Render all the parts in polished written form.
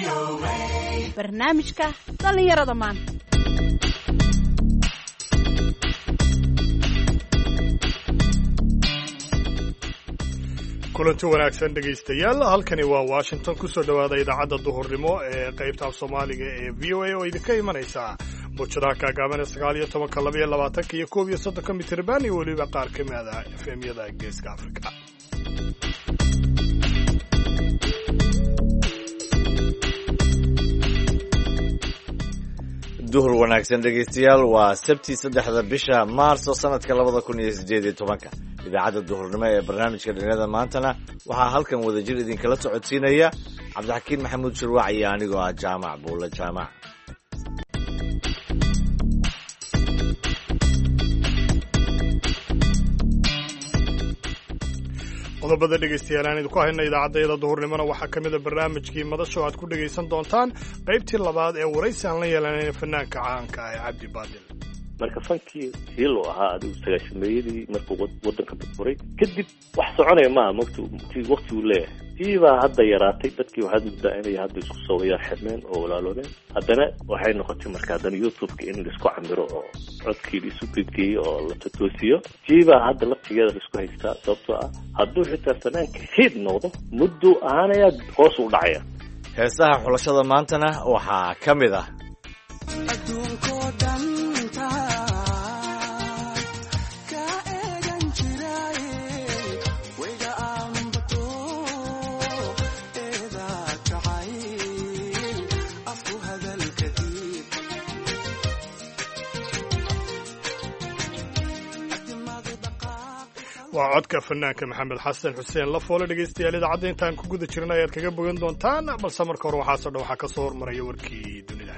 barnaamijka dhallinyarada maanta. kulanti wanaagsan dhegaystayaal, halkani waa Washington. kusoo dhawaada idaacadda duhurnimo ee qaybta af Soomaaliga ee VOA oo idinka imanaysa boojadaha kaagaaban 19, 22 iyo 31 mitirban iyo weliba qaar ka mid ah FM-yada Geeska Afrika. duhur wanaagsan dhegaystayaal, waa Sabti 3 bisha Maarso sanadka 2018. idaacadda duhurnimo ee barnaamijka dhalinyarada maantana waxaa halkan wadajir idinkala socodsiinaya Cabdixakiin Maxamuud Shirwac iyo anigoo ah Jaamac Buulle Jaamac. qodobada dhegaystayaal aan idinku hayna idaacadda duhurnimona waxaa ka mid ah barnaamijkii madasho aad ku dhegaysan doontaan qaybtii labaad ee waraysi aan la yeelanayna fanaanka caanka ah ee Cabdi Baadil. marka fankii hiilo ahaa adigu sagaashameeyadii markuu wadanka burburay kadib wax soconaya maaha waqti uu leeyahay tiibaa hadda yaraatay. dadkii waxaad muddaa inay hadda isku soobayaan xirmeen oo walaaloobeen. haddana waxay noqotay marka haddana youtube-ka in laisku camiro oo codkii laisu gudgeeyo oo la totoosiyo. tiibaa hadda laftigeeda laisku haystaa sababtoo ah hadduu xitaa fanaanka hiid noqdo mudduu ahaanayaa hoos u dhacaya. heesaha xulashada maantana waxaa ka mid ah waa codka fanaanka Maxamed Xasan Xuseen Lafoole. dhegaystayaal, idaacadda intaan ku guda jirna ayaad kaga bogan doontaan, balse marka hore waxaa ka soo hormaraya warkii dunida.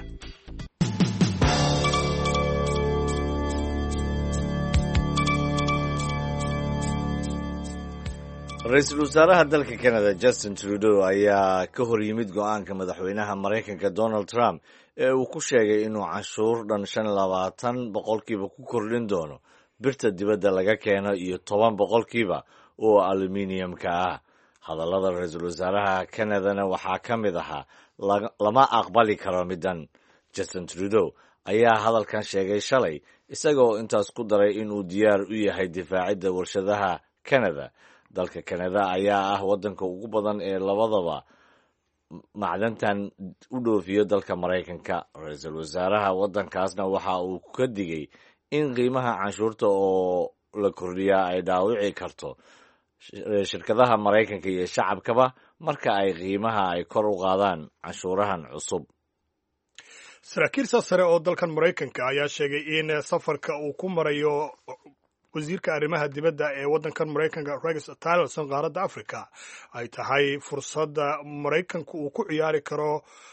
ra-iisul wasaaraha dalka Canada Justin Trudeau ayaa ka hor yimid go-aanka madaxweynaha Maraykanka Donald Trump ee uu ku sheegay inuu canshuur dhan 25% ku kordhin doono birta dibadda laga keeno iyo 10% oo aluminiumka ah. hadallada ra-iisul wasaaraha Canadana waxaa ka mid ahaa lama aqbali karo midan. Justin Trudeau ayaa hadalkan sheegay shalay, isagoo intaas ku daray inuu diyaar u yahay difaacidda warshadaha Canada. dalka Canada ayaa ah waddanka ugu badan ee labadaba macdantan u dhoofiyo dalka Maraykanka. ra-iisul wasaaraha waddankaasna waxa uu ka digay in qiimaha canshuurta oo la kordhiyaa ay dhaawici karto shirkadaha Maraykanka iyo shacabkaba marka ay qiimaha ay kor u qaadaan canshuurahan cusub. saraakiil sare oo dalkan Maraykanka ayaa sheegay in safarka uu ku marayo wasiirka arrimaha dibadda ee waddankan Maraykanka Rex Tillerson qaaradda Afrika ay tahay fursadda Maraykanku uu ku ciyaari karo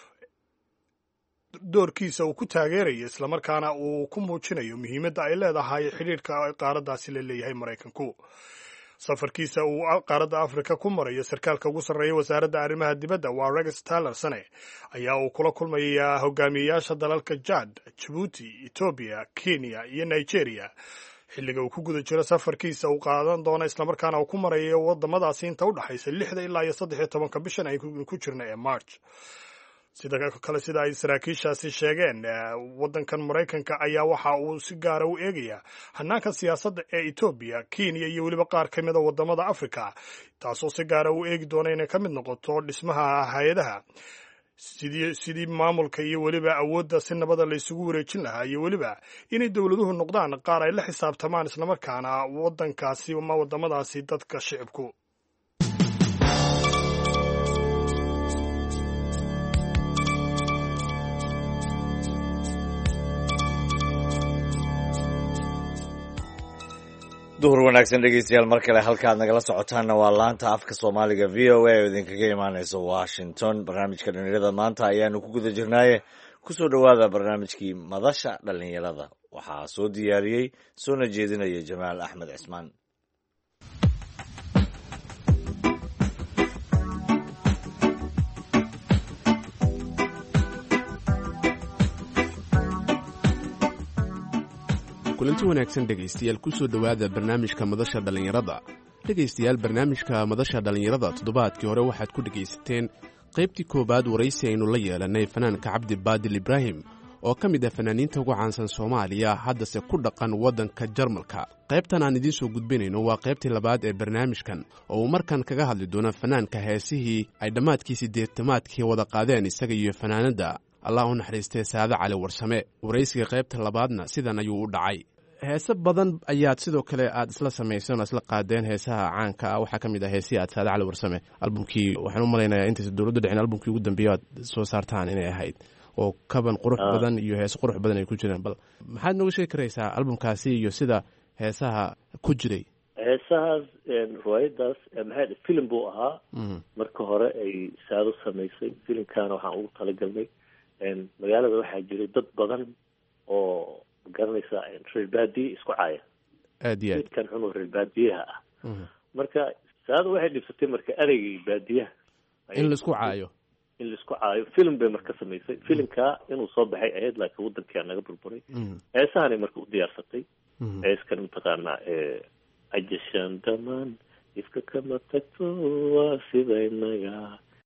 doorkiisa uu ku taageerayo islamarkaana uu ku muujinayo muhiimadda ay leedahay xidhiidhka qaaraddaasi la leeyahay Maraykanku. safarkiisa uu qaaradda Afrika ku marayo sarkaalka ugu sarreeya wasaaradda arrimaha dibadda waa Rex Tillerson ayaa uu kula kulmayaa hogaamiyayaasha dalalka Chad, Djibouti, Ethiopia, Kenya iyo Nigeria xilliga uu ku guda jiro safarkiisa uu qaadan doono islamarkaana uu ku marayo wadamadaasi inta u dhaxaysa 6 ilaa 13 bishan ay ku jirna ee March. sida ay saraakiishaasi sheegeen, waddankan Maraykanka ayaa waxa uu si gaara u eegayaa hanaanka siyaasadda ee Ethiopia, Kenya iyo weliba qaar ka mid ah wadamada Afrika, taasoo si gaara u eegi doona inay ka mid noqoto dhismaha hay'adaha sidii maamulka iyo weliba awoodda si nabada la isugu wareejin lahaa, iyo weliba inay dowladuhu noqdaan qaar ay la xisaabtamaan islamarkaana waddankaasi ama wadamadaasi dadka shicibku. duhur wanaagsan dhegaystayaal, mar kale halkaad nagala socotaanna waa laanta afka Soomaaliga VOA oo idinkaga imaanaysa Washington. barnaamijka dhalinyarada maanta ayaanu ku guda jirnaaye kusoo dhawaada barnaamijkii madasha dhalinyarada. waxaa soo diyaariyey soona jeedinaya Jamaal Axmed Cismaan. kulanti wanaagsan dhegaystayaal, kusoo dhowaada barnaamijka madasha dhallinyarada. dhegaystayaal, barnaamijka madasha dhallinyarada toddobaadkii hore waxaad ku dhegaysateen qaybtii koowaad waraysi aynu la yeelannay fanaanka cabdi baadil ibraahim oo ka mid ah fanaaniinta ugu caansan soomaaliya haddase ku dhaqan waddanka jarmalka. qaybtan aan idiin soo gudbinayno waa qaybtii labaad ee barnaamijkan oo uu markan kaga hadli doono fanaanka heesihii ay dhammaadkii siddeetamaadkii wada qaadeen isaga iyo fanaanadda allah u naxariistay saade cali warsame. waraysiga qaybta labaadna sidan ayuu u dhacay. heese badan ayaad sidoo kale aad isla samayseen oo isla qaadeen heesaha caanka ah. waxaa ka mid ah heesihii aad saade cali warsame albumkii waxaan u malaynayaa intaysa dowladda dhicin albumkii ugu dambeeya aad soo saartaan inay ahayd oo kaban qurux badan iyo heese qurux badan ay ku jireen. bal maxaad nooga sheegi karaysaa albumkaasi iyo sida heesaha ku jiray? heesahaas riwaayadaas maxay filim buu ahaa marka hore ay saado samaysay. filimkaana waxaan ugu talagalnay magaalada waxaa jiray dad badan oo magaranaysa reer baadiye isku caaya aad iyo aad midkan cunug reer baadiyaha ah. marka saado waxay dhibsatay marka ereygii baadiyaha in laisku caayo film bay marka samaysay. filimkaa inuu soo baxay ahayd laakiin waddankia naga burburay. heesahanay marka u diyaarsatay. heeskan mataqaanaa ajashaan dhamaan ifka kama tagto waa sidaynaga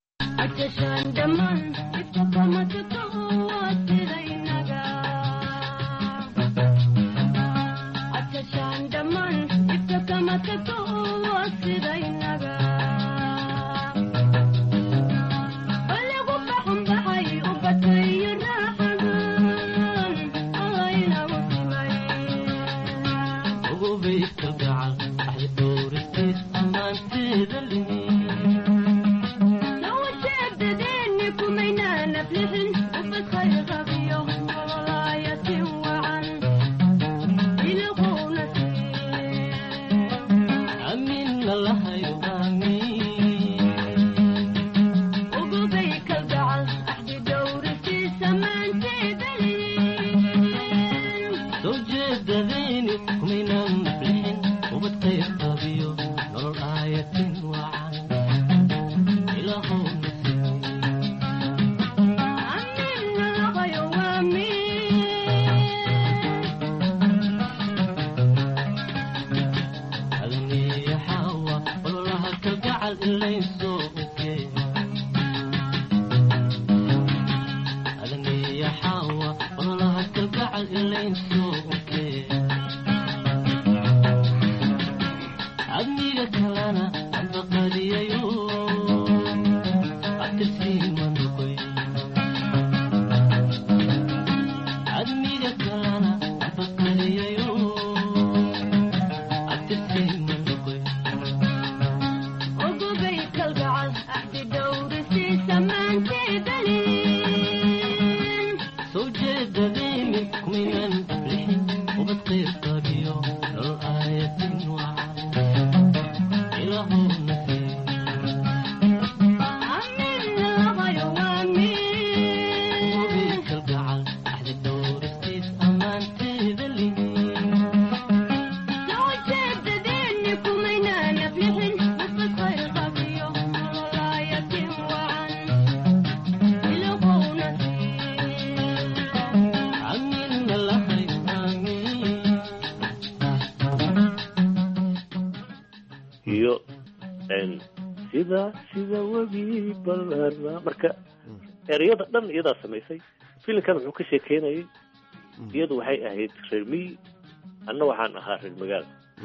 sida webi balana. marka ereyada dhan iyadaa samaysay. filimkan wuxuu ka sheekeynayay iyadu waxay ahayd reer miyi, anna waxaan ahaa reer magaal.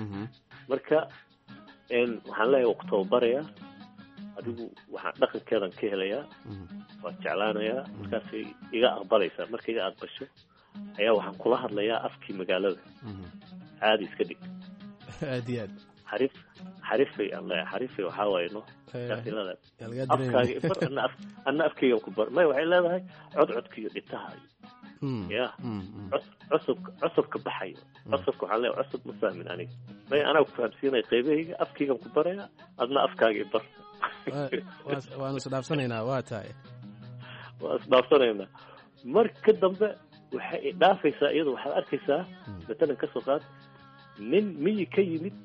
marka waxaan leeyahay waa ku tababarayaa, adigu waxaan dhaqankeedan ka helayaa, waad jeclaanayaa, markaasay iga aqbalaysaa. marka iga aqbasho ayaa waxaan kula hadlayaa afkii magaalada. caadi iska dhig. aad iyo aad xarifay aan leeyahay. xarifay waxaa waaye no afkaaga ibar anna afkaygan ku bar. may waxay leedahay codcodka iyo dhitaha ya cusubka baxayo. cusubka waxaan leeyahay cusub ma fahmin aniga. may anaa ku fahamsiinaya qaybahayga, afkaygan ku baraya, adna afkaaga ibar. waanu isdhaafsanaynaa. waa tahay waa isdhaafsanaynaa. marka dambe waxay dhaafaysaa iyadu. waxaad arkaysaa matalan ka soo qaad nin miyi ka yimid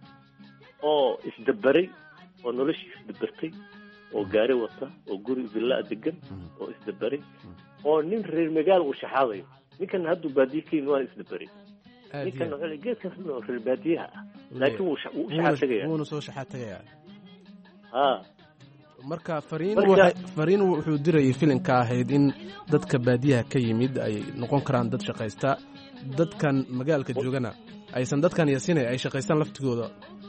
oo isdabaray, oo noloshii isdabartay, oo gaari wata, oo guri villa degan, oo isdabaray, oo nin reer magaal uu shaxaadayo. ninkan hadduu baadiye ka yimid waa isdabaray. ninkan geedkaas reer baadiyaha ah, laakiin wuu shaxaad tagayaa. wuuna soo shaxaad tagayaa. ha marka fariin wuxuu dirayay filimka ahayd in dadka baadiyaha ka yimid ay noqon karaan dad shaqaysta, dadkan magaalka joogana aysan dadkan yasinay ay shaqaystaan laftigooda.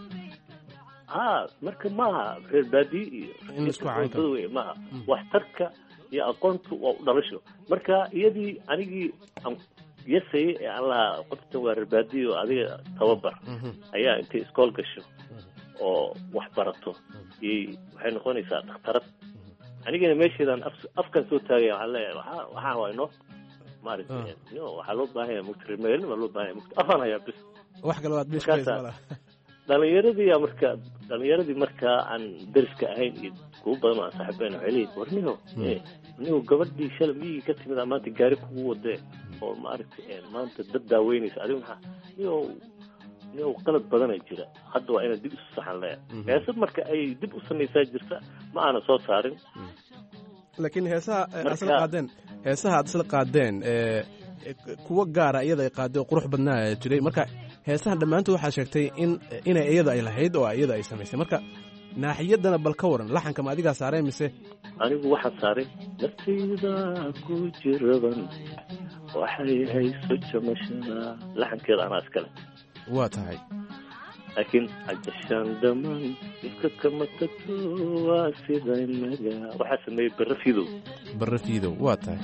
marka maaha reer baadiye iyo in la isku cayn karo maaha waxtarka iyo aqoontu waa u dhalasho. marka iyadii anigii yasay ee aan lahaa qoftan waa reer baadiye oo adiga tababar ayaa intay iskool gasho oo wax barato waxay noqonaysaa dhakhtarad. anigana meesheedaan afkan soo taagaya waxaan leeyahay waxaa waa inoo maaragtay waxaa loo baahan yahay mugtirimeelin waa loo baahan yahay afaan hayaa bis wax kale waad bishkaysa malaha. dhalinyaradii markaa aan dariska ahayn iyo kuwa badan aan saaxiibeyn waxay leeyihin warniho gabadhii shalay miyigii ka timid maanta gaari kugu wadee oo maaragtay maanta dad daaweynaysa adiga maxaa niyow qalad badana jira, hadda waa inaad dib isu saxan leeyahay. heesad marka ay dib u samaysaa jirta ma aana soo saarin, laakiin heesaha aad isla qaadeen kuwa gaara iyada ay qaadeen oo qurux badnaa jiray. marka heesahan dhammaantood waxaa sheegtay inay iyada ay lahayd oo iyada ay samaysay. marka naaxiyadana bal ka waran, laxanka ma adigaa saareen mise? anigu waxaan saaray naftayda ku jiraban waxay hayso jamashada, laxankeeda anaa iskale. waa tahay laakiin ajashaan dhamaan iska kama tagto waa sida inaga waxaa sameeyey barre fiidow. waa tahay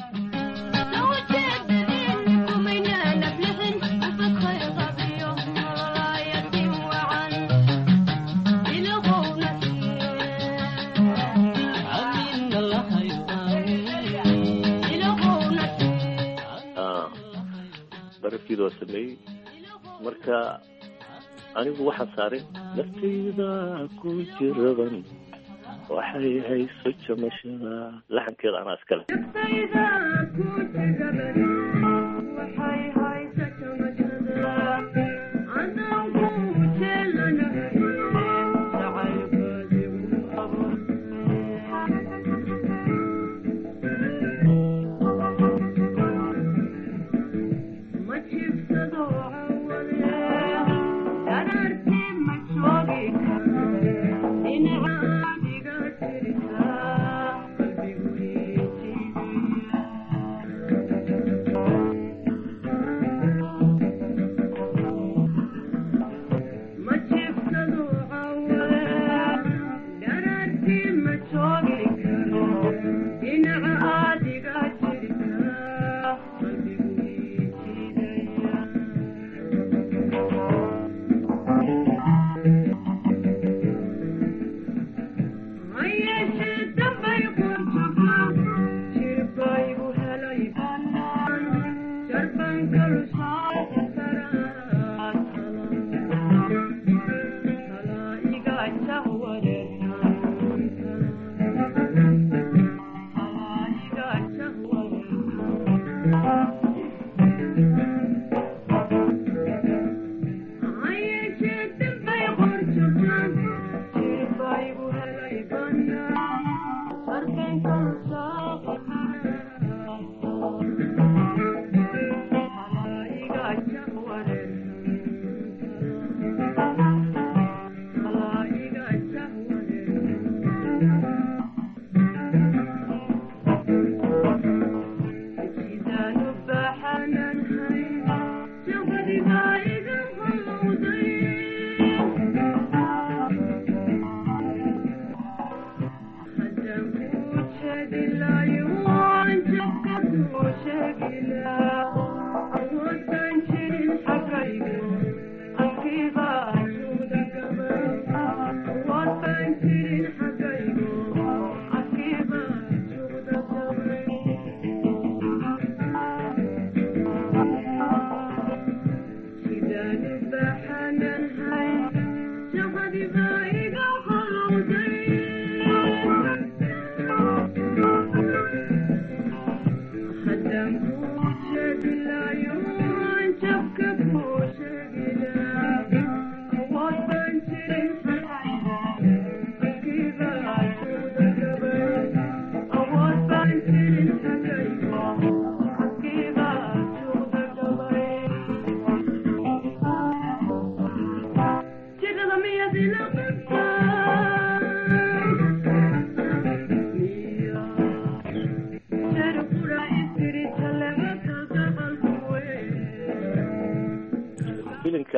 barre fiidow waa sameeyey. marka anigu waxaan saaray naftayda ku jiraban waxay hayso jamashada, laxankeeda anaa iskale.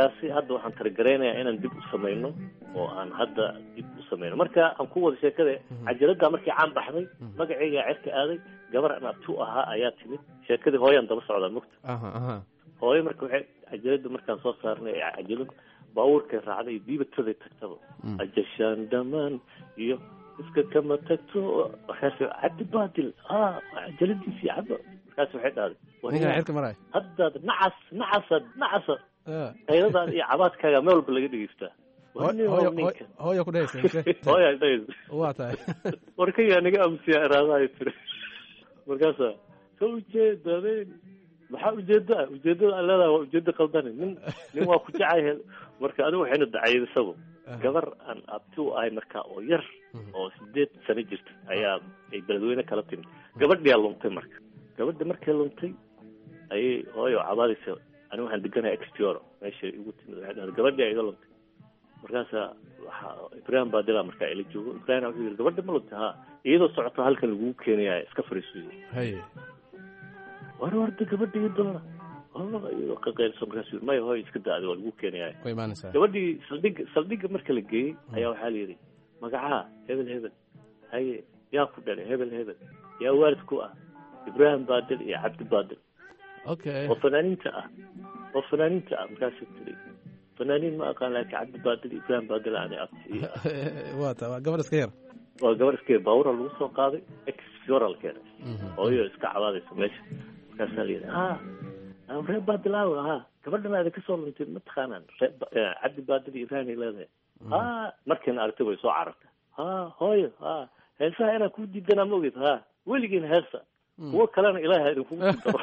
taasi hadda waxaan targareynayaa inaan dib u samayno oo aan hadda dib u samayno marka aan ku wada sheekada cajalada markii caan baxday magacayga cirka aaday gabar aan abtu ahaa ayaa timid sheekadii hooyaan daba socdaa mugta hooyo marka waxay cajalada markaan soo saarnay cajalada baabuurkay raacday diibatada tagtaba ajashaan dhamaan iyo iska kama tagto markaas cabdi baadil cajaladiisii caba markaas waxay dhahday ninka cirka maray haddaad nacasa qayladaada iyo cabaadkaaga meel walba laga dhegeystaa hooya ku dhehaysa hooya dhehaysa waa tahay warkayaa naga amsiya iraadahay tiri markaasa ka ujeedadeen maxaa ujeedada aan leedahay waa ujeedo qaldane nin waa ku jecay marka anigu waxayna dacaydisaba gabar aan abti u ahay markaa oo yar oo 8 sano jirta ayaa ay beledweyne kala timid gabadhiyaa luntay marka gabadha markay luntay ayay hooyo cabaadaysa anigu waxaan deganahay extioro meesha igu timid waxay dhahday gabadhii iga luntay markaasa ibrahim baadila markaa ila joogo ibrahim wuxuu yidhi gabadha ma luntay ha iyadoo socoto halkan lagugu keenaya iska fariisuyo warda gabadha iyo doona iyadoo qaqeylso markaas yidhi maya hooyo iska da-day waa lagu keenaya gabadhii saldhigga marka la geeyey ayaa waxaa la yidhi magacaa hebel haye yaa ku dhalay hebel yaa waalid ku ah ibrahim baadil iyo cabdi baadil oo fanaaniinta ah markaas tiri fanaaniin ma aqaan laakiin cabdi baadil iyo ibrahim baadil aanay abti waa gabar iska yar baawura lagu soo qaaday exfioral keenay hooyo iska cabaadaysa meesha markaasaa la yidhi reer baadilaaw gabadhan aada ka soo luntay mataqaanaan cabdi baadil iyo ibrahim ay leedahay markiina aragtay way soo carartay hooyo heesaha inaan ku diidanaa ma ogid weligiina heesa kuwo kalena ilaaha idinkugu daro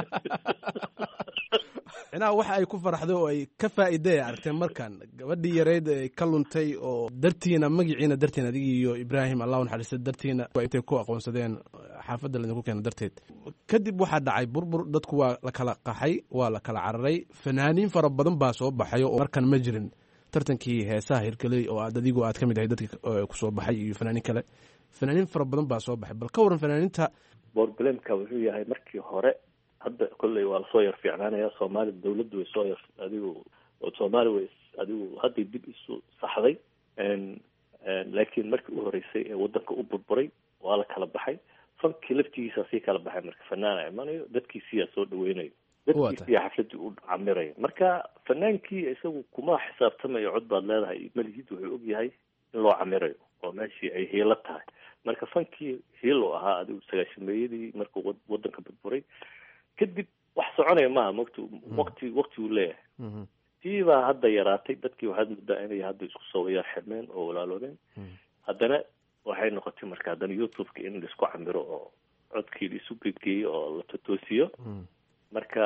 inaa waxa ay ku faraxdo oo ay ka faa'iiday aragteen markaan gabadhii yareyd ay ka luntay oo dartiina magaciina darteen adigii iyo ibraahim allahu naxariista dartiina intay ku aqoonsadeen xaafadda laydinku keena darteed kadib waxaa dhacay burbur dadku waa la kala qaxay waa la kala cararay fanaaniin fara badan baa soo baxay oo markan ma jirin tartankii heesaha hirgeley oo adigu aad ka mid ahay dadkii ku soo baxay iyo fanaaniin kale fanaaniin fara badan baa soo baxay bal ka waran fanaaniinta boroblemka wuxuu yahay markii hore hadda kolley waa lasoo yar fiicnaanaya soomaali dawladdu way soo yar soomaali way adigu hadday dib isu saxday laakiin markii u horeysay ee wadanka u burburay waa la kala baxay fankii laftigiisa sii kala baxay marka fanaana imanayo dadkiisiyaa soo dhaweynayo dadkiisiyaa xafladii u camirayo marka fanaankii isagu kuma xisaabtamayo cod baad leedahay malihid wuxuu og yahay in loo camirayo oo meeshii ay hiilo tahay marka fankii hiilo ahaa adigu 90-meeyadii markuu wadanka burburay kadib wax soconaya maaha waqti uu leeyahay tii baa hadda yaraatay dadkii waxaad muddaa inay hadda isku soo waya xirmeen oo walaaloobeen haddana waxay noqotay marka haddana youtube-ka in laisku camiro oo codkii laisu gedgeeyo oo la totoosiyo marka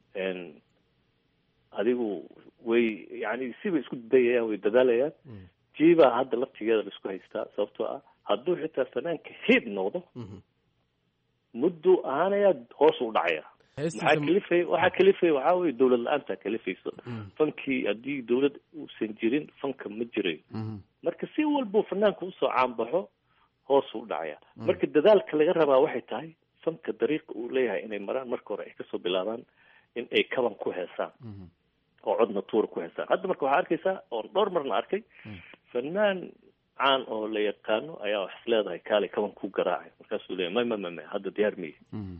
adigu way yani sibay isku dayayaan way dadaalayaan tii baa hadda laftigeeda laisku haystaa sababtoo ah hadduu xitaa fanaanka hiid noqdo muddo ahaanayaa hoos u dhacaya waxaa kalifay waxaa weye dawlad la-aanta kalifayso fankii haddii dawlad uusan jirin fanka ma jirayo marka si walbuu fanaanka usoo caanbaxo hoos u dhacaya marka dadaalka laga rabaa waxay tahay fanka dariiqa uu leeyahay inay maraan marka hore ay kasoo bilaabaan in ay kaban ku heesaan oo codna tuura ku heesaan hadda marka waxaa arkaysaa oon dhowr marna arkay fanaan caan oo la yaqaano ayaa wax isleedahay kaale kaban ku garaacay markaasuu leeyahay may hadda diyaar miye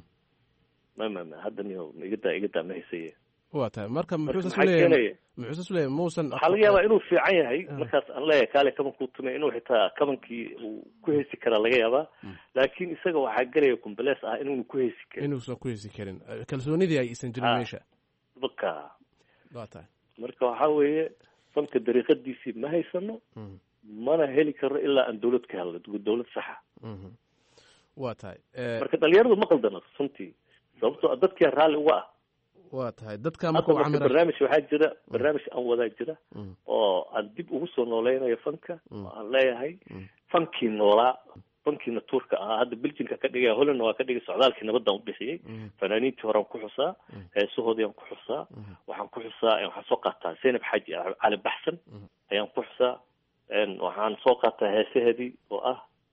hadda miyo igadaa ma haysaye waa tahay marka muxuusa suleeyahay muusan waxaa laga yaabaa inuu fiican yahay markaas aan leeyahay kaale kaban ku tumay inuu xitaa kabankii uu ku heesi karaa laga yaabaa laakiin isaga waxaa gelaya kumbalees ah inuuna ku heesi karin inuusan ku heesi karin kalsoonidii ay isan jirin meesha baka waa tahay marka waxaa weeye fanka dariiqadiisii ma haysano mana heli karo ilaa aan dawlad ka helno dawlad saxa waa tahay marka dhalinyaradu ma qaldana runtii sababtoo dadkia raalli uga ah waa tahay dadka marka barnaamij waxaa jira barnaamij aan wadaa jira oo aan dib ugu soo nooleynayo fanka oo aan leeyahay fankii noolaa fankii natuurka ahaa hadda beljinka ka dhigaya hollandna waa ka dhigay socdaalkii nabadaan u bixiyey fanaaniintii horean ku xusaa heesahoodii aan ku xusaa waxaan soo qaataa zaynab xaaji cali baxsan ayaan ku xusaa waxaan soo qaataa heesaheedii oo ah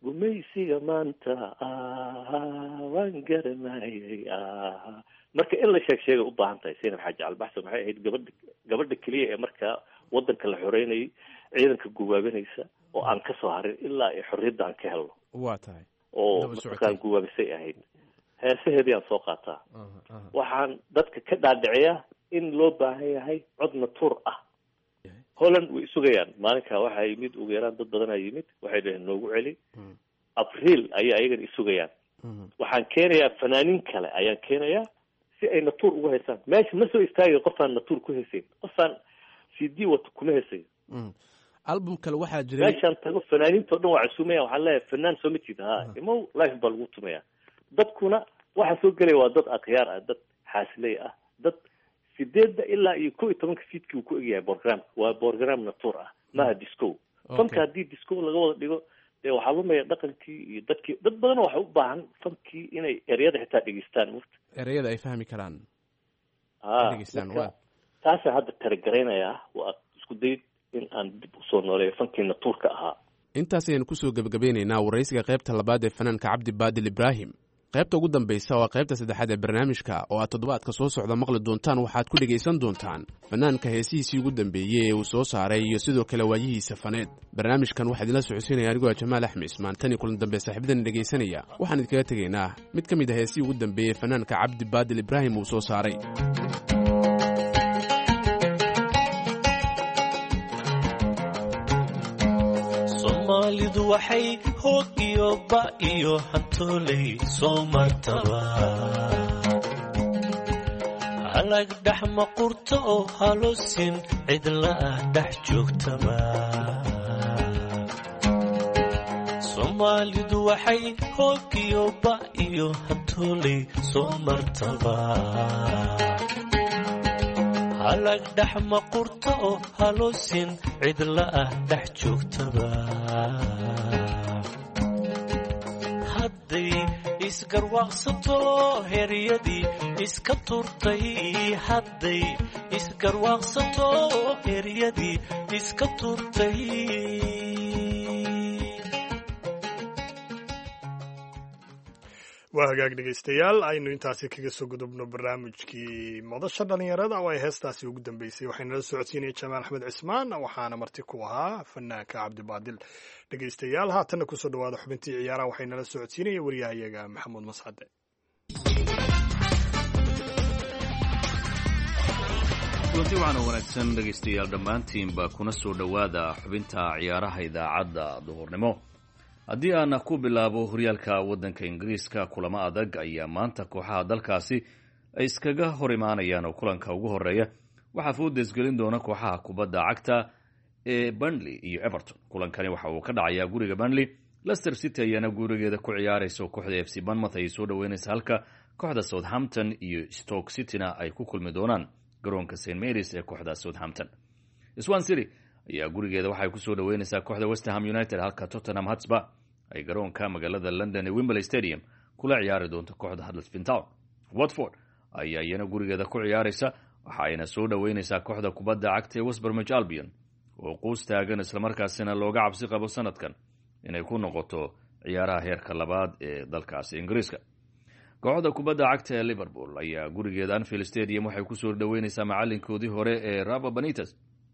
gumaysiga maanta waan garanayay marka in la sheegay u baahan tahay Saynab Xaaji Albaxsan waxay ahayd gabadha kaliya ee markaa wadanka la xoreynayay ciidanka gubaabinaysa oo aan ka soo harin ilaa ay xorriyadda aan ka helno waa tahay oo markaan gubaabisay ahayd heesaheedii aan soo qaataa waxaan dadka ka dhaadhiciyaa in loo baahan yahay cod natuur ah Holland way sugayaan maalinka waxa yimid ugu yaraan dad badan ay yimid waxay dhaheen noogu celi April ayaa ayagan isugayaan waxaan keenayaa fanaaniin kale ayaan keenayaa si ay natuur ugu heesaan meesha ma soo istaagayo qofaan natuur ku heesayn qofaan CD wato kuma heesayo album kale waxaa jiray meeshaan tago fanaaniinta oo dhan waa cusumaya waxaan leeyahay fanaan soo mid ha imo live baa lagu tumaya dadkuna waxa soo galay waa dad akhyaar ah dad xaasilay ah dad 8 ilaa iyo 11 fiidkii uu ku egyahay program waa program natuur ah ma disco fanka haddii disco laga wada dhigo dee waxaa lumaya dhaqankii iyo dadkii dad badan waxa u baahan fankii inay ereyada xitaa dhegeystaan marka ereyada ay fahmi karaan dhegeystaan waa taasa hadda taragaraynaya waa isku day in aan dib u soo nooleeyo fankii natuurka ahaa intaas ayaan kusoo gabagabeynaynaa waraysiga qaybta labaad ee fanaanka Cabdi Baadil Ibraahim qaybta ugu dambaysa waa qaybta saddexaad ee barnaamijka oo aad toddobaadka soo socda maqli doontaan waxaad ku dhegaysan doontaan fanaanka heesihiisii ugu dambeeyey ee uu soo saaray iyo sidoo kale waayihiisa faneed barnaamijkan waxaa idinla socodsiinaya anigoo Jamaal Axmed Ismaan tan iyo kulan dambe saaxiibadan dhegaysanaya waxaan idinkaga tegaynaa mid ka mid ah heesihii ugu dambeeyey fanaanka Cabdi Baadil Ibraahim uu soo saaray Soomaalidu waxay hoog iyo ba iyo hantooley soo martaba halag dhaxma qurto oo halosin cidla ah dhex joogtaba Soomaalidu waxay hoog iyo ba iyo hantooley soo martaba halag dhaxma qurto oo halosin cidla ah dhex joogtaba hadday isgarwaaqsato heryadii iska turtay hadday isgarwaaqsato heryadii iska turtay waa hagaag dhegaystayaal aynu intaasi kaga soo gudubno barnaamijkii madasha dhalinyarada oo ay heestaasi ugu dambeysay waxaynala socodsiinaya Jamaal Axmed Cismaan waxaana marti ku ahaa fanaanka Cabdi Baadil dhegaystayaal haatanna kusoo dhawaada xubintii ciyaaraha waxaynala socodsiinaya wariyahayaga Maxamuud Mascade kulanti waxaana wanaagsan dhegaystayaal dhammaantiinba kuna soo dhowaada xubinta ciyaaraha idaacadda duhurnimo haddii aan ku bilaabo horyaalka waddanka Ingiriiska kulamo adag ayaa maanta kooxaha dalkaasi ay iskaga hor imaanayaan oo kulanka ugu horeeya waxaa foodes gelin doona kooxaha kubadda cagta ee Burnley iyo Everton kulankani waxa uu ka dhacayaa guriga Burnley Leicester City ayaana gurigeeda ku ciyaarayso kooxda FC Bournemouth ay soo dhaweynaysa halka kooxda Southampton iyo Stoke City-na ay ku kulmi doonaan garoonka St Mary's ee kooxda Southampton Swansea City ayaa gurigeeda waxay ku soo dhaweynaysaa kooxda West Ham United halka Tottenham Hotspur ay garoonka magaalada London ee Wembley Stadium kula ciyaari doonto kooxda Huddersfield Town Watford ayaa iyana gurigeeda ku ciyaaraysa waxa ayna soo dhaweynaysaa kooxda kubadda cagta ee West Bromwich Albion oo quus taagan isla markaasina looga cabsi qabo sanadkan inay ku noqoto ciyaaraha heerka labaad ee dalkaasi Ingiriiska kooxda kubadda cagta ee Liverpool ayaa gurigeeda Anfield Stadium waxay ku soo dhaweynaysaa macalinkoodii hore ee Rafa Benitez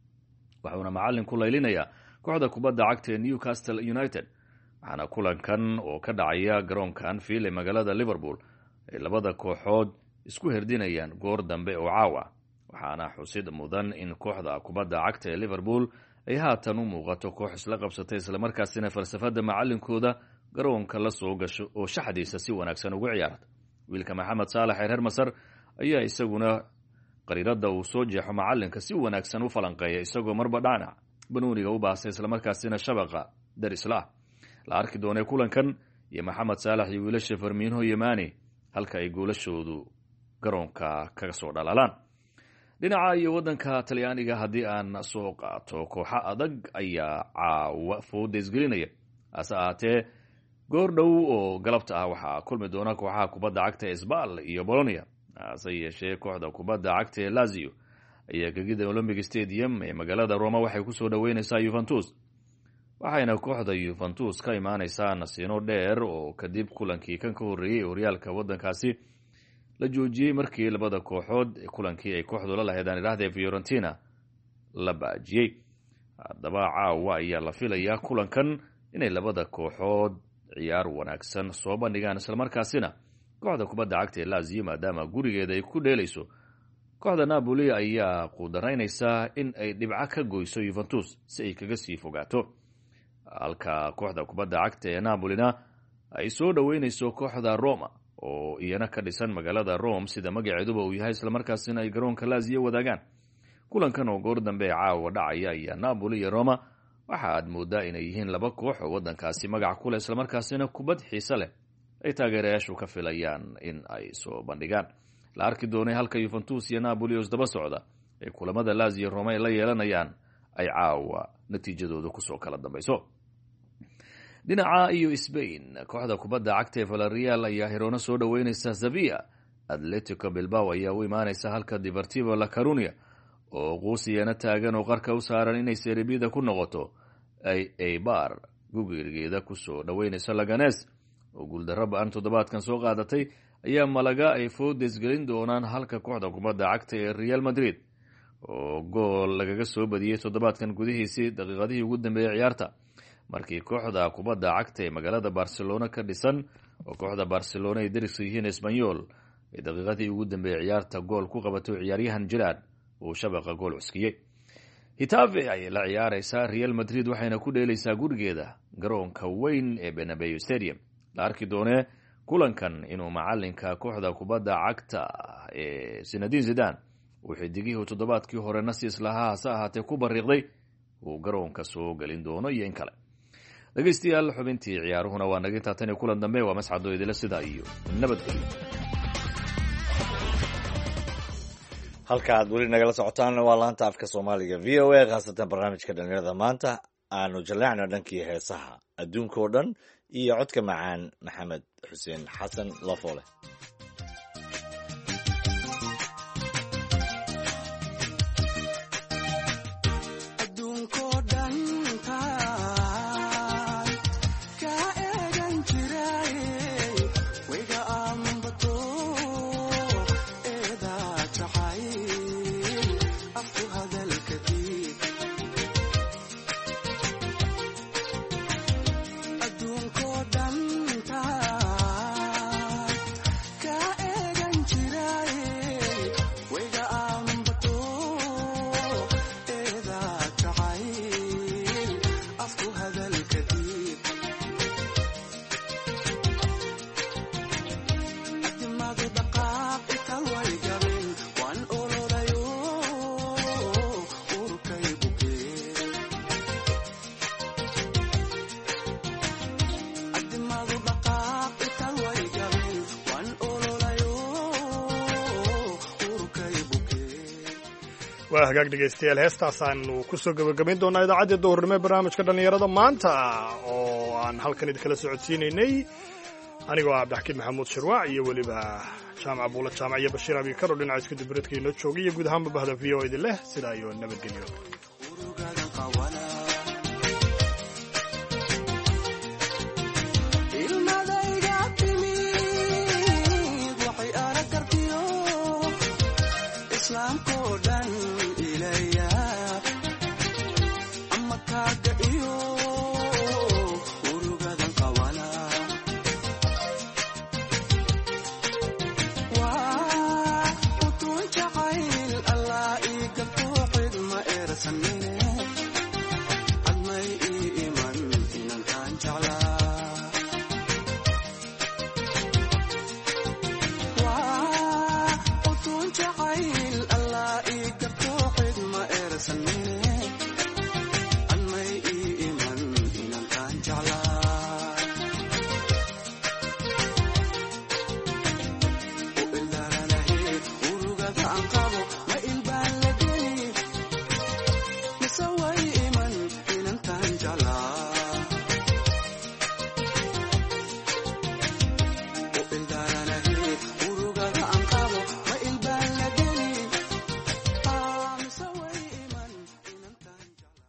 waxaana macallin ku leylinayaa kooxda kubadda cagta ee Newcastle United waxaana kulankan oo ka dhacaya garoonka Anfield ee magaalada Liverpool ay labada kooxood isku herdinayaan goor dambe oo caawa waxaana xusid mudan in kooxda kubadda cagta ee Liverpool ay haatan u muuqato koox isla qabsatay isla markaasina falsafada macallinkooda garoonka la soo gasho oo shaxdiisa si wanaagsan ugu ciyaarta wiilka Maxamed Saalax ee reer Masar ayaa isaguna qariirada uu soo jeexo macallinka si wanaagsan u falanqeeya isagoo marba dhanac banuuniga u baasay isla markaasina shabaqa dar isla la arki doonay kulankan iyo Maxamed Saalax iyo wiilasha Firmino iyo Mane halka ay goolashoodu garoonka kaga soo dhalalaan dhinaca iyo wadanka Talyaaniga haddii aan soo qaato kooxa adag ayaa caawa foodes gelinaya asaatee goor dhow oo galabta ah waxaa kulmi doona kooxaha kubadda cagta ee Spal iyo Bologna hase yeeshee kooxda kubadda cagta ee Lazio ayaa gegida Olympic Stadium ee magaalada Roma waxay ku soo dhaweynaysaa Juventus waxayna kooxda Juventus ka imaanaysaa nasiino dheer oo kadib kulankii kan ka horreeyey horyaalka waddankaasi la joojiyey markii labada kooxood kulankii ay kooxdu la lahaydaan idhaahdee Fiorentina la baajiyey. haddaba caawa ayaa la filayaa kulankan inay labada kooxood ciyaar wanaagsan soo bandhigaan islamarkaasina kooxda kubadda cagta ee Lazio maadaama gurigeeda ay ku dheelayso kooxda Napoli ayaa qudaraynaysaa in ay dhibco ka goyso Juventus si ay kaga sii fogaato, halka kooxda kubadda cagta ee Napolina ay soo dhaweynayso kooxda Roma oo iyana ka dhisan magaalada Rome sida magaceeduba uu yahay islamarkaasina ay garoonka Lazio wadaagaan. kulankan oo goor dambe caawa dhacaya ayaa Napoli iyo Roma waxa aad moodaa inay yihiin laba koox oo waddankaasi magac ku leh islamarkaasina kubad xiise leh ay taageerayaashu ka filayaan in ay soo bandhigaan. la arki doonay halka Juventus iyo Napoli oo isdaba socda ay kulamada Lazio iyo Roma la yeelanayaan ay caawa natiijadooda kusoo kala dambayso. dhinaca iyo Spain, kooxda kubadda cagta ee Villarreal ayaa Girona soo dhaweynaysa Sevilla. Atletico Bilbao ayaa u imaanaysa halka Deportivo La Coruña oo quusiyana taagan oo qarka u saaran inay Serie B ku noqoto ay Eibar gurigeeda kusoo dhaweynaysa Leganes oo guuldarro ba'an toddobaadkan soo qaadatay ayaa Malaga ay foodes gelin doonaan, halka kooxda kubadda cagta ee Real Madrid oo gool lagaga soo badiyey toddobaadkan gudihiisii daqiiqadihii ugu dambeeyay ciyaarta markii kooxda kubadda cagta ee magaalada Barcelona ka dhisan oo kooxda Barcelona ay dariska yihiin Espanyol ee daqiiqadii ugu dambeeyay ciyaarta gool ku qabatay ciyaaryahan Gerrard oo shabaqa gool cuskiyey. Getafe ay la ciyaaraysaa Real Madrid waxayna ku dheelaysaa gurigeeda garoonka weyn ee Bernabeu Stadium. la arki doonee kulankan inuu macalinka kooxda kubadda cagta ee Zinedine Zidane uu xidigihii toddobaadkii hore nasiis lahaa hase ahaatee ku bariiqday uu garoonka soo gelin doono iyo in kale. dhegeystayaal, xubintii ciyaaruhuna waa naga intaa tan iyo kulan dambe. waa mascado idila sidaa iyo nabadgelyo. halka aad weli nagala socotaanna waa laanta afka soomaaliga VOA, khaasatan barnaamijka dhalinyarada maanta. aanu jaleecno dhankii heesaha adduunka oo dhan iyo codka macaan maxamed xuseen xasan Lafoole. waa hagaag dhegaystayaal, heestaasaanu kusoo gabagabayn doonaa idaacaddii duhurnimo ee barnaamijka dhallinyarada maanta oo aan halkan idinkala socodsiinaynay anigoo ah cabdixakiin maxamuud shirwaac iyo weliba jaamac buula jaamac iyo bashiir abikar oo dhinaca isku dibradka inoo joogay iyo guud ahaanba bahda v o idin leh sidaa iyo nabadgelyo. Sanine